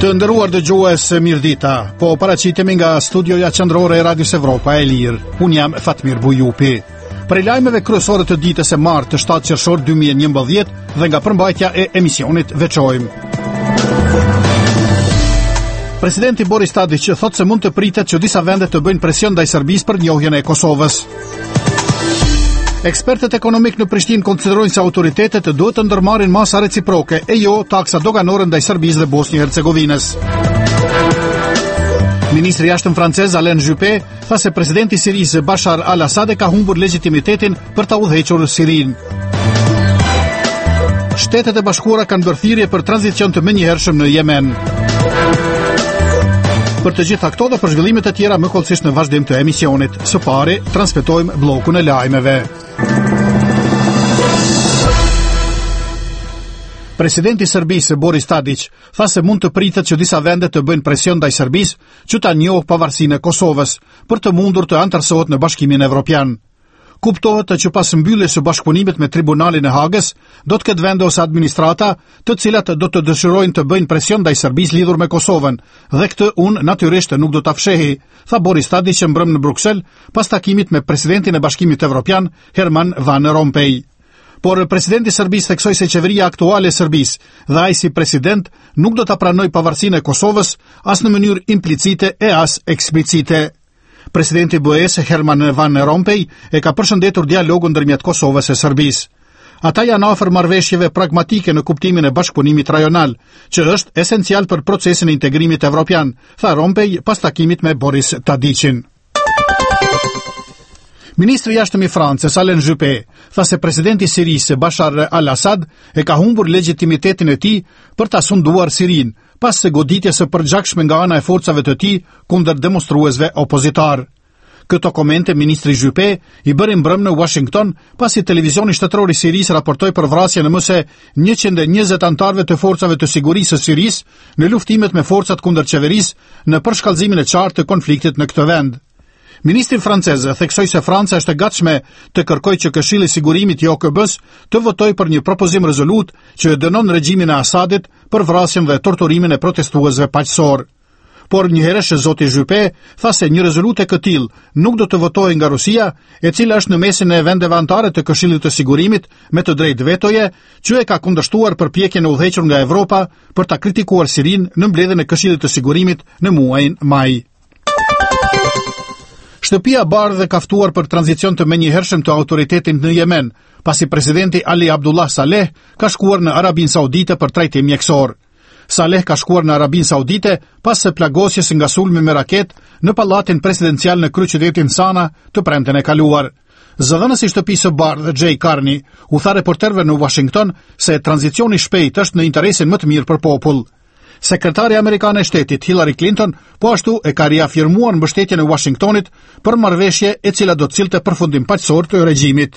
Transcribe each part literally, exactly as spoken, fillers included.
Të nderuar dëgjues, mirëdita. Po paraqitemi nga studioja qendrore e Radios Evropa e Lirë. Unë jam Fatmir Bujupi. Për lajmeve kryesore të ditës së martë të shtatë qershor dy mijë e njëmbëdhjetë dhe nga përmbajtja e emisionit veçojmë. Presidenti Boris Tadić thotë se mund të pritet që disa vende të bëjnë presion ndaj Serbisë për njohjen e Kosovës. Ekspertët ekonomik në Prishtinë konsiderojnë se autoritetet duhet të ndërmarrin masa reciproke e jo taksa doganore ndaj Serbisë dhe Bosnjë e Hercegovinës. Ministri i jashtëm francez Alain Juppé tha se presidenti i Sirisë Bashar al-Assad e ka humbur legitimitetin për ta udhëhequr Sirinë. Shtetet e Bashkuara kanë bërë thirrje për tranzicion të menjëhershëm në Yemen. Për të gjitha këto dhe për zhvillimet e tjera më kollësisht në vazhdim të emisionit. Së pari, transmetojmë bllokun e lajmeve. Presidenti i Serbisë Boris Tadić tha se mund të pritet që disa vende të bëjnë presion ndaj Serbisë që ta njohë pavarësinë e Kosovës për të mundur të anëtarësohet në Bashkimin Evropian. Kuptohet që pas mbylljes së bashkëpunimit me Tribunalin e Hagës, do të ketë vende ose administrata të cilat do të dëshirojnë të bëjnë presion ndaj Serbisë lidhur me Kosovën, dhe këtë unë natyrisht nuk do ta fshehi, tha Boris Tadić mbrëm në Bruksel pas takimit me presidentin e Bashkimit Evropian Herman Van Rompuy. Por presidenti i Serbisë theksoi se qeveria aktuale e Serbisë dhe ai si president nuk do ta pranojë pavarësinë e Kosovës as në mënyrë implicite e as eksplicite. Presidenti B E S Herman Van Rompuy e ka përshëndetur dialogun ndërmjet Kosovës e Serbisë. Ata janë afër marrëveshjeve pragmatike në kuptimin e bashkëpunimit rajonal, që është esencial për procesin e integrimit evropian, tha Rompuy pas takimit me Boris Tadićin. Ministri i jashtëm i Francës Alain Juppé tha se presidenti i Sirisë Bashar al-Assad e ka humbur legitimitetin e tij për ta sunduar Sirinë, pas se goditjes së përgjakshme nga ana e forcave të tij kundër demonstruesve opozitar. Këto komente ministri Juppé i bëri mbrëm në Washington, pasi televizioni shtetëror i Sirisë raportoi për vrasjen e më së njëqind e njëzet anëtarëve të forcave të sigurisë së Sirisë në luftimet me forcat kundër qeverisë në përshkallëzimin e qartë të konfliktit në këtë vend. Ministri francez theksoi se Franca është e gatshme të kërkojë që Këshilli i Sigurimit i O K B-s të votojë për një propozim rezolut që e dënon regjimin e Asadit për vrasjen dhe torturimin e protestuesve paqësor. Por njëherësh zoti Juppé tha se një rezolutë e këtill nuk do të votojë nga Rusia, e cila është në mesin e vendeve anëtare të Këshillit të Sigurimit me të drejtë vetoje, që e ka kundërshtuar përpjekjen e udhëhequr nga Evropa për ta kritikuar Sirinë në mbledhjen e Këshillit të Sigurimit në muajin maj. Shtëpia e Bardhë ka ftuar për tranzicion të menjëhershëm të autoritetit në Yemen, pasi presidenti Ali Abdullah Saleh ka shkuar në Arabinë Saudite për trajtim mjekësor. Saleh ka shkuar në Arabinë Saudite pas së plagosjes nga sulmi me raket në pallatin presidencial në kryeqytetin Sana të premten e kaluar. Zëdhënësi i shtëpisë së Bardhë, Jay Carney, u tha reporterëve në Washington se tranzicioni i shpejtë është në interesin më të mirë për popull. Sekretari amerikan e shtetit Hillary Clinton po ashtu e ka riafirmuar mbështetjen e Washingtonit për marrëveshje e cila do të cilte përfundim paqësor të regjimit.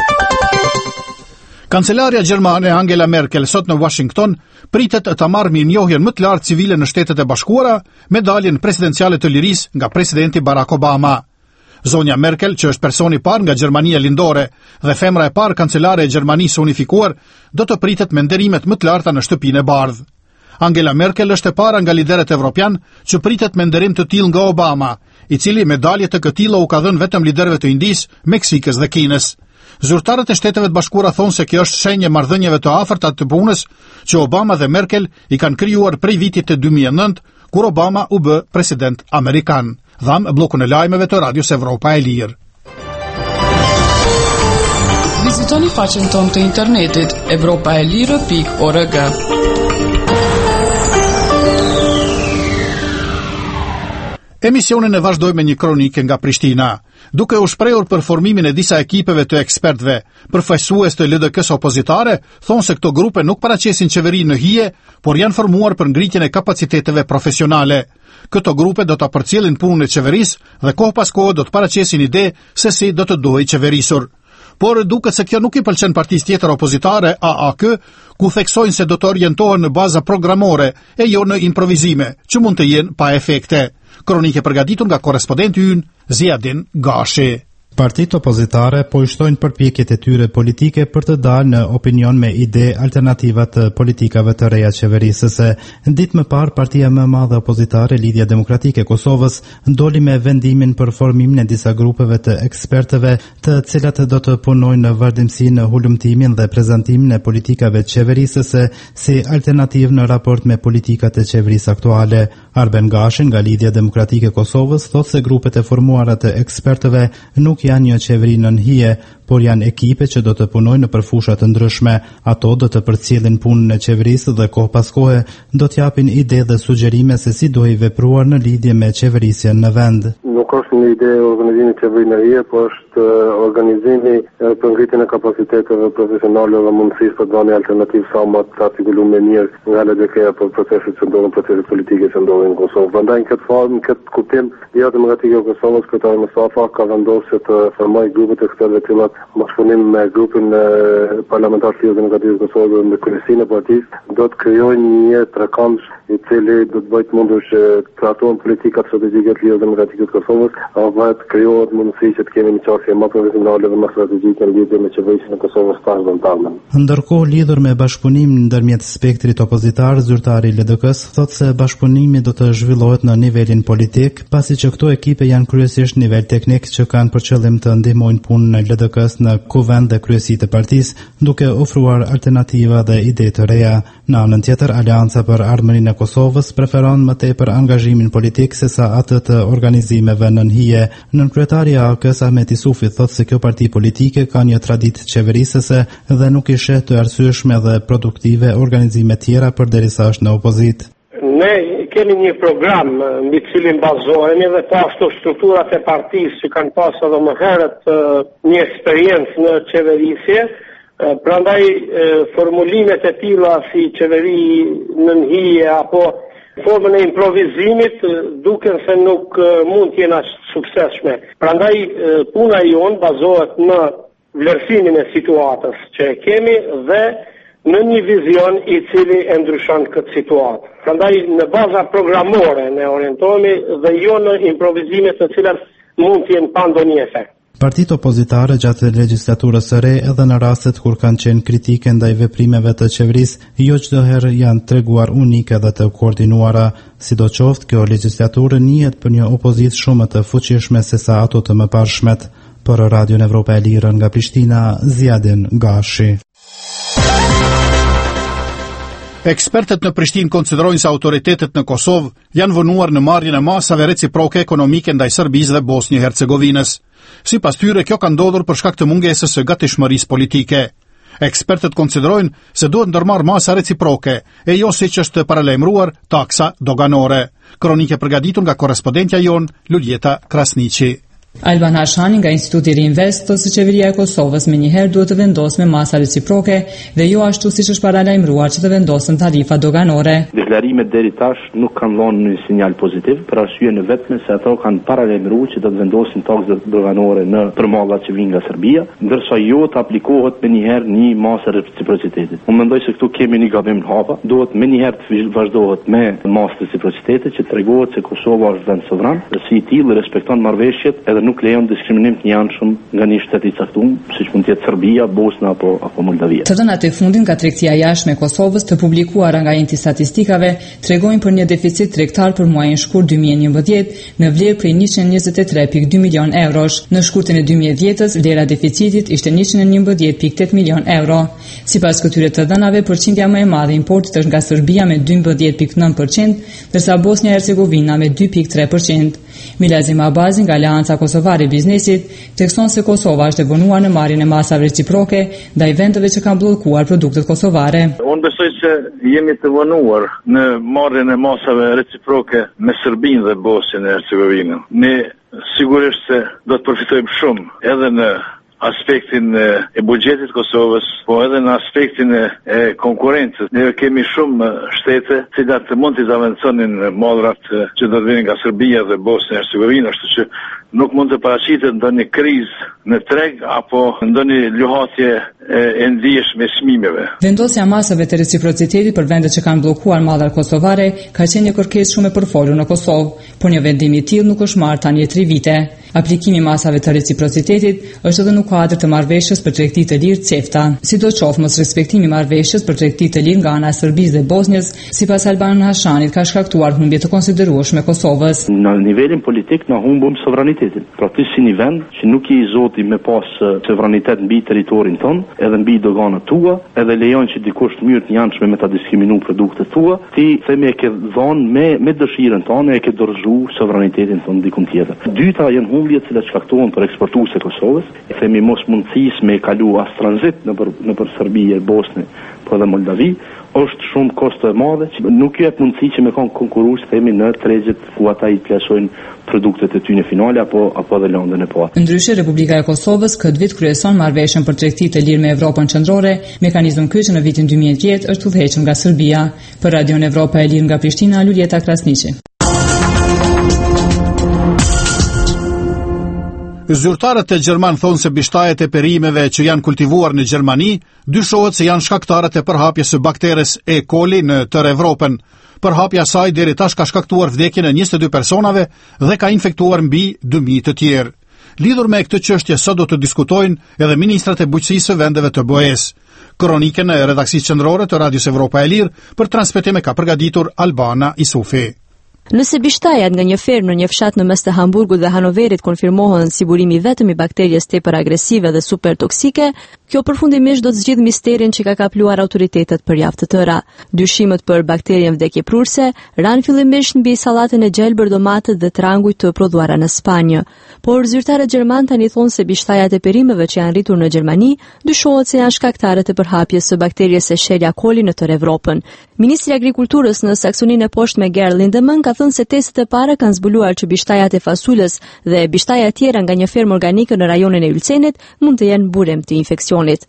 Kancelaria gjermane Angela Merkel sot në Washington pritet të marrë mirënjohjen më të lartë civile në Shtetet e Bashkuara me daljen presidenciale të lirisë nga presidenti Barack Obama. Zonja Merkel, që është personi i parë nga Gjermania lindore dhe femra e parë kancelare e Gjermanisë unifikuar, do të pritet me nderimet më të larta në shtëpinë e Bardhë. Angela Merkel është e para nga liderët evropian që pritet me nderim të tillë nga Obama, i cili medalje të këtilla u ka dhënë vetëm liderëve të Indisë, Meksikës dhe Kinës. Zyrtarët e Shteteve të Bashkuara thonë se kjo është shenjë marrëdhënieve të afërta të punës që Obama dhe Merkel i kanë krijuar prej vitit të dy mijë e nëntë, kur Obama u bë president amerikan. Dham bllokun e lajmeve të Radios Evropa e Lirë. Vizitoni faqen tonë të internetit evropaelire pikë org. Emisionin e vazhdoj me një kronike nga Prishtina. Duke u shprehur për formimin e disa ekipeve të ekspertëve, përfaqësues të L D K-s opozitare, thonë se këto grupe nuk paraqesin qeverinë në hije, por janë formuar për ngritjen e kapaciteteve profesionale. Këto grupe do ta përcjellin punën e qeverisë dhe kohë pas kohe do të paraqesin ide se si do të duhej qeverisur. Por duket se kjo nuk i pëlqen partisë tjetër opozitare A A K, ku theksojnë se do të orientohen në baza programore e jo në improvizime, që mund të jenë pa efekte. Kronike përgatitur nga korrespondenti ynë Ziadin Gashi. Partitë opozitare po i shtojnë përpjekjet e tyre politike për të dalë në opinion me ide alternativa të politikave të reja qeverisëse. Ditë më parë, partia më e madhe opozitare, Lidhja Demokratike e Kosovës, doli me vendimin për formimin e disa grupeve të ekspertëve, të cilat do të punojnë në vazhdimsi në hulumtimin dhe prezantimin e politikave qeverisëse si alternativë në raport me politikat e qeverisë aktuale. Arben Gashi nga Lidhja Demokratike e Kosovës thotë se grupet e formuara të ekspertëve nuk janë një qeveri nën hije, por janë ekipe që do të punojnë në përfusha të ndryshme. Ato do të përcjellin punën e qeverisë dhe kohë pas kohe do t'japin ide dhe sugjerime se si duhej vepruar në lidhje me qeverisjen në vend. Nuk është një ide organizimi qeveri në hije, por është organizimi për ngritjen e kapaciteteve profesionale dhe mundësisë për dhënie alternativë sa më të artikuluar mirë nga L D K-ja për proceset që ndodhin, proceset politike që ndodhin në Kosovë. Prandaj në këtë formë, në këtë kuptim, Lidhja Demokratike e Kosovës, kryetari Mustafa ka vendosur të formojë grupet e ekspertëve të cilat bashkëpunim me grupin e parlamentar të Lidhjes Demokratike të Kosovës me kryesinë e partisë do të krijojnë një trekëndsh i cili do të bëjë mundur që të trajtojnë politikat strategjike të Lidhjes Demokratike të Kosovës, apo të krijohet mundësi që të kemi një qasje më profesionale dhe më strategjike në lidhje me qeverisjen e Kosovës pas vëndtarme. Ndërkohë, lidhur me bashkëpunimin ndërmjet spektrit opozitar, zyrtari i L D K-s thotë se bashkëpunimi do të zhvillohet në nivelin politik, pasi që këto ekipe janë kryesisht nivel teknik që kanë për qëllim të ndihmojnë punën e L D K-s në kuvend dhe kryesitë e partisë, duke ofruar alternativa dhe ide të reja. Në anën tjetër, Aleanca për Ardhmërinë e Kosovës preferon më tepër angazhimin politik sesa atë të organizimeve nën hije. Nënkryetari i A K-s Ahmet Isufi thotë se kjo parti politike ka një traditë qeverisëse dhe nuk i sheh të arsyeshme dhe produktive organizime tjera përderisa është në opozitë. Ne kemi një program mbi cilin bazohemi dhe po ashtu strukturat e partisë që kanë pasur edhe më herët një eksperiencë në qeverisje. Prandaj formulimet e tilla si qeveri nën hije apo formën e improvizimit duken se nuk mund të jenë aq suksesshme. Prandaj puna jon bazohet në vlerësimin e situatës që e kemi dhe në një vizion i cili e ndryshon këtë situatë. Prandaj në baza programore ne orientohemi dhe jo në improvizime të cilat mund të jenë pa ndonjë efekt. Partitë opozitare gjatë legjislaturës së re edhe në rastet kur kanë qenë kritike ndaj veprimeve të qeverisë, jo çdo herë janë treguar unike dhe të koordinuara. Sidoqoftë, kjo legjislaturë njihet për një opozitë shumë të fuqishme sesa ato të mëparshmet. Për Radion Evropa e Lirë nga Prishtina, Zjadin Gashi. Ekspertët në Prishtinë konsiderojnë se autoritetet në Kosovë janë vënuar në marrjen e masave reciproke ekonomike ndaj Serbisë dhe Bosnjë-Hercegovinës. Sipas tyre, kjo ka ndodhur për shkak të mungesës së gatishmërisë politike. Ekspertët konsiderojnë se duhet ndërmarrë masa reciproke e jo siç është paralajmëruar taksa doganore. Kronike përgatitur nga korrespondentja jon Luljeta Krasniqi. Alban Hashani nga Instituti Reinvest thotë se qeveria e Kosovës menjëherë duhet të vendosë me masa reciproke dhe jo ashtu siç është paralajmëruar që të vendosën tarifa doganore. Deklarimet deri tash nuk kanë dhënë një sinjal pozitiv për arsye në vetme se ato kanë paralajmëruar që do të vendosin taksa doganore në përmallat që vijnë nga Serbia, ndërsa jo të aplikohet menjëherë një masë reciprocitetit. Unë mendoj se këtu kemi një gabim të hapa, duhet menjëherë të vazhdohet me masë reciprocitetit që tregohet se Kosova është vend sovran dhe si i tillë respekton marrëveshjet edhe nuk lejon diskriminim të njëanshëm nga një shtet i caktuar, siç mund të jetë Serbia, Bosna apo apo Moldavia. Të dhënat e fundit nga tregtia e jashtme e Kosovës të publikuara nga enti statistikave tregojnë për një deficit tregtar për muajin shkurt dy mijë e njëmbëdhjetë në vlerë prej njëqind e njëzet e tre pikë dy milion eurosh. Në shkurtin e dy mijë e dhjetës, vlera e deficitit ishte njëqind e njëmbëdhjetë pikë tetë milion euro. Sipas këtyre të dhënave, përqindja më e madhe e importit është nga Serbia me dymbëdhjetë pikë nëntë përqind, ndërsa Bosnia e Hercegovina me dy pikë tre përqind. Milazim Abazi nga Aleanca Kosovare e Biznesit tekson se Kosova është e vënuar në marrjen e masave reciproke ndaj vendeve që kanë bllokuar produktet kosovare. Unë besoj se jemi të vënuar në marrjen e masave reciproke me Serbinë dhe Bosnjën e Hercegovinën. Ne sigurisht se do të përfitojmë shumë edhe në aspektin e buxhetit Kosovës, po edhe në aspektin e konkurrencës. Ne kemi shumë shtete që cilat mund të zaventsonin mallrat që do të vinë nga Serbia dhe Bosnia e Hercegovina, kështu që nuk mund të paraqitet ndonjë krizë në treg apo ndonjë luhatje e ndjeshme çmimeve. Vendosja e masave të reciprocitetit për vendet që kanë bllokuar mallar kosovare ka qenë një kërkesë shumë e përfolur në Kosovë, por një vendim i tillë nuk është marrë tani tri vite. Aplikimi i masave të reciprocitetit është edhe në kuadër të marrëveshjes për tregti të lirë CEFTA. Sidoqoftë, mos respektimi i marrëveshjes për tregti të lirë nga ana e Serbisë dhe Bosnjës, sipas Alban Hashanit, ka shkaktuar humbje të konsiderueshme Kosovës. Në nivelin politik na humbëm sovranitetin. Pra ti si një vend që nuk je i zoti me pas sovranitet mbi territorin ton, edhe mbi doganat tua, edhe lejon që dikush të mirë të janshme me ta diskriminu produktet tua, ti themi e ke dhënë me me dëshirën tonë e ke dorëzuar sovranitetin ton diku tjetër. Dyta janë humbjet që shkaktohen për eksportues e Kosovës, themi mos mundësisë me kalu as tranzit në për, në për Serbi e Bosnë, po edhe Moldavi, është shumë kosto e madhe që nuk jep mundësi që me kanë konkurues themi në tregjet ku ata i plasojnë produktet e tyre finale apo apo edhe lëndën e poshtë. Ndryshe, Republika e Kosovës këtë vit kryeson marrëveshjen për tregti të lirë me Evropën qendrore, mekanizëm ky që në vitin dy mijë e dhjetë është udhëhequr nga Serbia. Për Radion Evropa e Lirë nga Prishtina, Lulieta Krasniqi. Zyrtarët e Gjerman thonë se bishtajet e perimeve që janë kultivuar në Gjermani dyshohet se janë shkaktarët e përhapjes së bakteres E. coli në tërë Evropën. Përhapja e saj deri tash ka shkaktuar vdekjen e njëzet e dy personave dhe ka infektuar mbi dy mijë të tjerë. Lidhur me këtë çështje sot do të diskutojnë edhe ministrat e bujqësisë së vendeve të B E-s. Kronikën e redaksisë qendrore të Radios Evropa e Lirë për transmetim e ka përgatitur Albana Isufi. Nëse bishtajat nga një fermë në një fshat në mes të Hamburgut dhe Hanoverit konfirmohen si burimi vetëm i bakterjes tepër agresive dhe super toksike, kjo përfundimisht do të zgjidh misterin që ka kapluar autoritetet për javë të tëra. Dyshimet për bakterien vdekjeprurse ran fillimisht mbi sallatën e gjelbër, domatët dhe trangujt të prodhuara në Spanjë, por zyrtarët gjerman tani thonë se bishtajat e perimeve që janë rritur në Gjermani dyshohet se janë shkaktarët e përhapjes së bakteries Escherichia coli në tërë Evropën. Ministri i Agrikulturës në Saksoninë e Poshtme Gerl Lindemann ka thënë se testet e para kanë zbuluar që bishtajat e fasulës dhe bishtaja tjera nga një fermë organike në rajonin e Ylcenit mund të jenë burem të infeksionit.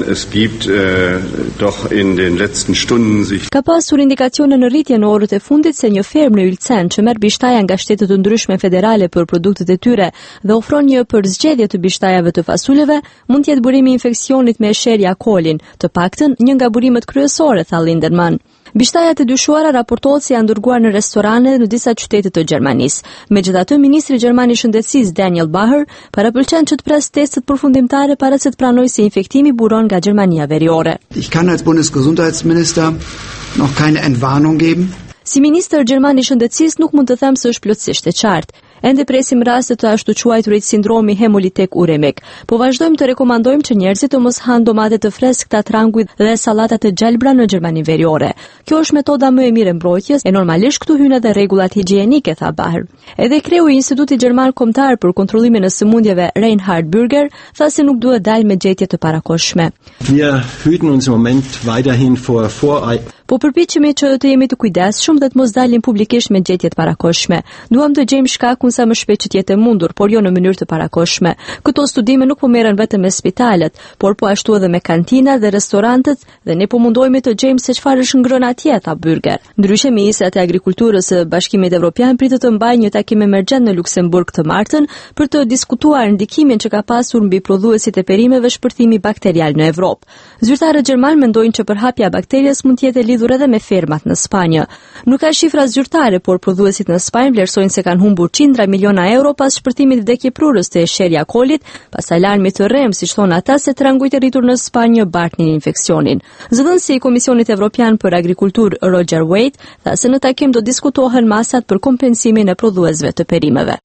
Ka pasur indikacione në rritje në orët e fundit se një fermë në Ylcen që merr bishtaja nga shtetet të ndryshme federale për produktet e tyre dhe ofron një përzgjedhje të bishtajave të fasuleve mund të jetë burimi i infeksionit me Escherichia coli, të paktën një nga burimet kryesore, tha Lindemann. Bishtajat e dyshuara raportohet se janë dërguar në restorane në disa qytete të Gjermanisë. Megjithatë, ministri gjerman i shëndetësisë Daniel Baher parapëlqen që të pres testet përfundimtare para se të pranojë se infektimi buron nga Gjermania veriore. Ich kann als Bundesgesundheitsminister noch keine Entwarnung geben. Si ministër gjerman i shëndetësisë nuk mund të them se është plotësisht e qartë. Ende presim raste të ashtu quajturit sindromi hemolitek uremik, po vazhdojmë të rekomandojmë që njerëzit të mos hanë domate të freskëta, trangujt dhe sallatat të gjelbra në Gjermani veriore. Kjo është metoda më e mirë e mbrojtjes, e normalisht këtu hyn edhe rregullat higjienike, tha Baher. Edhe kreu i Institutit Gjerman Kombëtar për kontrollimin e sëmundjeve Reinhard Bürger tha se nuk duhet dalë me gjetje të parakohshme. Wir hüten uns im Moment weiterhin vor vor Po përpiqemi që të jemi të kujdesshëm dhe të mos dalim publikisht me gjetje të parakohshme. Duam të gjejmë shkakun sa më shpejt që të jetë e mundur, por jo në mënyrë të parakohshme. Këto studime nuk po merren vetëm me spitalet, por po ashtu edhe me kantinat dhe restorantet dhe ne po mundohemi të gjejmë se çfarë është ngrënë atje, tha Bürger. Ndryshe, ministrat e agrikulturës së Bashkimit Evropian pritet të mbajnë një takim emergjent në Luksemburg të martën për të diskutuar ndikimin që ka pasur mbi prodhuesit e perimeve shpërthimi bakterial në Evropë. Zyrtarët gjerman mendojnë që përhapja e bakteries mund të jetë lidhur edhe me fermat në Spanjë. Nuk ka shifra zyrtare, por prodhuesit në Spanjë vlerësojnë se kanë humbur qindra miliona euro pas shpërthimit vdekjeprurës të Escherichia colit, pas alarmit të rrem, siç thonë ata, se trangujt e rritur në Spanjë bartnin infeksionin. Zëdhënësi i Komisionit Evropian për Agrikulturë Roger Waite tha se në takim do diskutohen masat për kompensimin e prodhuesve të perimeve.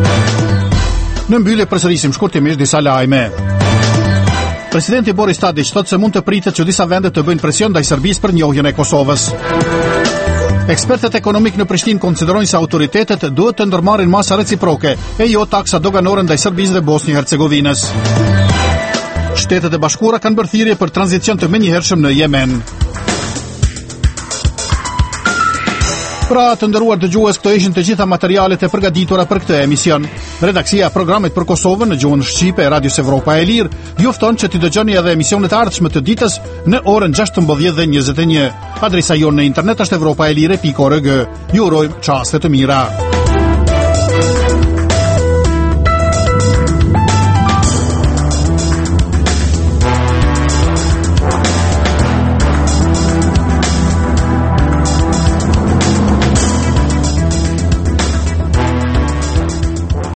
Në mbyllje përsërisim shkurtimisht disa lajme. Presidenti Boris Tadić thotë se mund të pritet që disa vende të bëjnë presion ndaj Serbisë për njohjen e Kosovës. Ekspertët ekonomik në Prishtinë konsiderojnë se autoritetet duhet të ndërmarrin masa reciproke e jo taksa doganore ndaj Serbisë dhe Bosnjë-Hercegovinës. Shtetet e Bashkuara kanë bërë thirrje për tranzicion të menjëhershëm në Yemen. Pra, të nderuar dëgjues, këto ishin të gjitha materialet e përgatitura për këtë emision. Redaksia e programit për Kosovën në gjuhën shqipe e Radios Evropa e Lirë ju fton që t'i dëgjoni edhe emisionet e ardhshme të ditës në orën gjashtëmbëdhjetë dhe njëzet e një. Adresa jonë në internet është evropaelire pikë org. Ju urojmë çaste të mira.